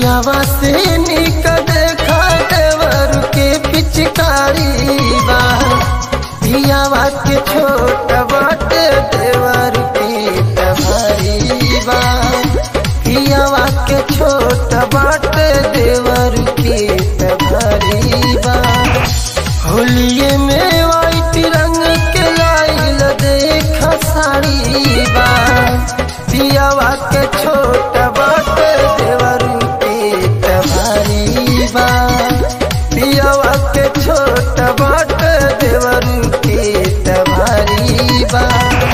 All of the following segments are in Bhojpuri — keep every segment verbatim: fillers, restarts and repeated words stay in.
पियावा से निक देखा देवर के पिचकारी बा। पियावा के छोट बाटे देवर के तभारी बा। पियावा के छोट बाटे देवर के तभारी बा। होलिये में वाइट रंग के लाइल देखा साड़ी बा। पियावा के छोट बाटे देवर के तभारी बा। पियावा के छोट बाटे देवर के तभारी बा।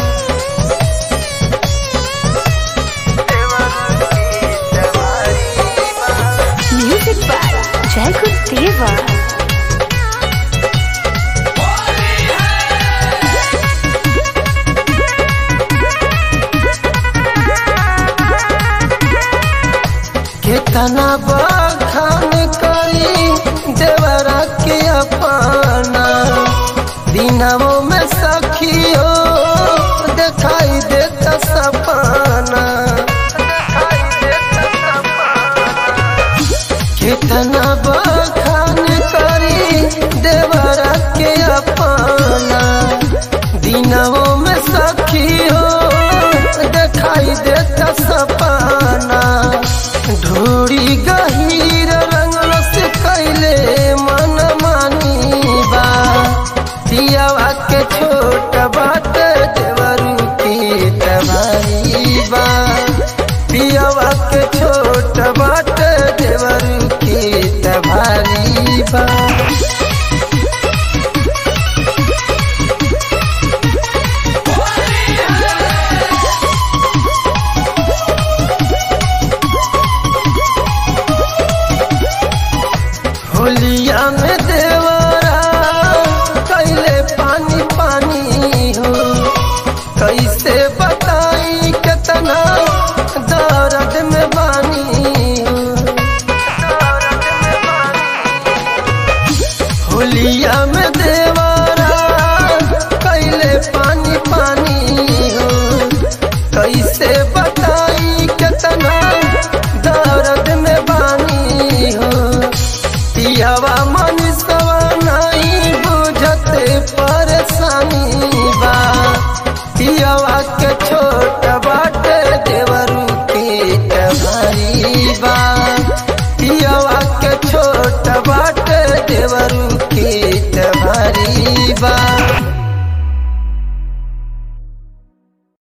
म्यूजिक बाय जयकुल देवा। कितना बखान करी देवरा के अपना। दिनों में सखियो दिखाई देता सपना। कितना बखान करी देवरा के अपना। दिनों में सखियो दिखाई देता सपना। ढोरी गहीर रंगल से कैले मन मानी बा। पियावा के छोट बाटे देवर के तभारी बा। पियावा के छोट बाटे देवर के तभारी बा।